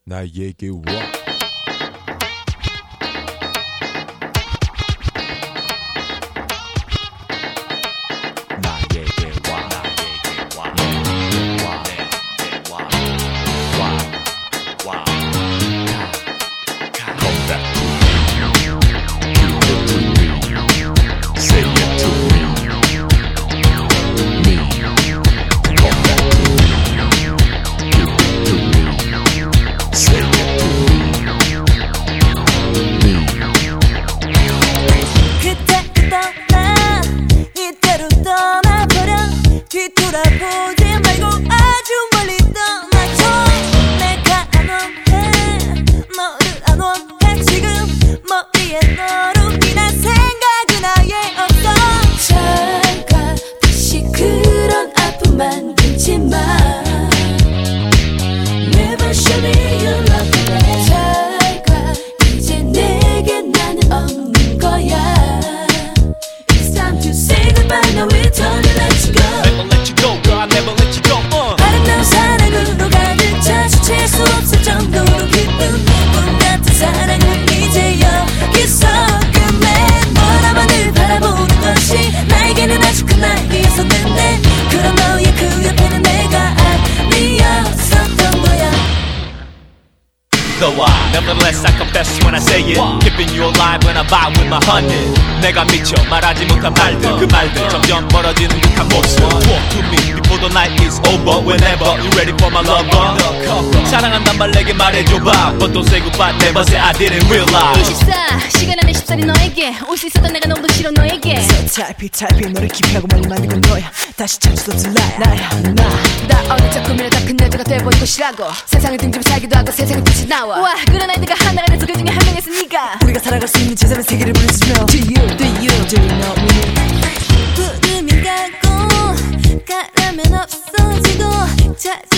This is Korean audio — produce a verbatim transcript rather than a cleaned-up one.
나에게 와 뒤돌아보지 말고 아주 멀리 떠나줘. 내가 안 원해 너를 안 원해. 지금 머리에 너로 인한 생각은 아예 없어. 잘 가 다시 그런 아픔만 끊지 마. Never show me you love me. 잘 가 이제 내게 나는 없는 거야. It's time to say goodbye. Now it's time to let you go. I never let you go. Uh. 아름다운 사랑으로 가득 차 주체할 수 없을 정도로 기쁜 꿈 같은 사랑은 이제 여기서 끝내. 너라만을 바라보는 것이 나에게는 아주 큰 날개였었는데 그런 너의 그 옆에는 내가 아니었었던 거야. Though I, nevertheless I confess when I say it. Keeping you alive when I vibe with my honey. 내가 미쳐 말하지 못한 말들 그 말들 점점 멀어지는 듯한 모습. Walk to me before the night is over. Whenever you ready for my lover. 사랑한단 말 내게 말해줘봐. But don't say goodbye, never say I didn't realize. 이십사 시간 안에 십살이 너에게 올 수 있었던 내가 너무 싫어 너에게. So type type 너를 기피하고 멀리 만든 건 너야. 다시 찾지도 않을 나야 나야 나. 나 어느 작품이라 다 큰 여자가 돼버린 것이라고. 세상을 등지고 살기도 하고 세상을 빛이 나와. 와 그런 아이들과 하나가 돼서 그 중에 한 명이었으니까 우리가 살아갈 수 있는 제자는 세계를 부르짖으며 Do you, do you, do you know me? 구름이 가고 가라면 없어지고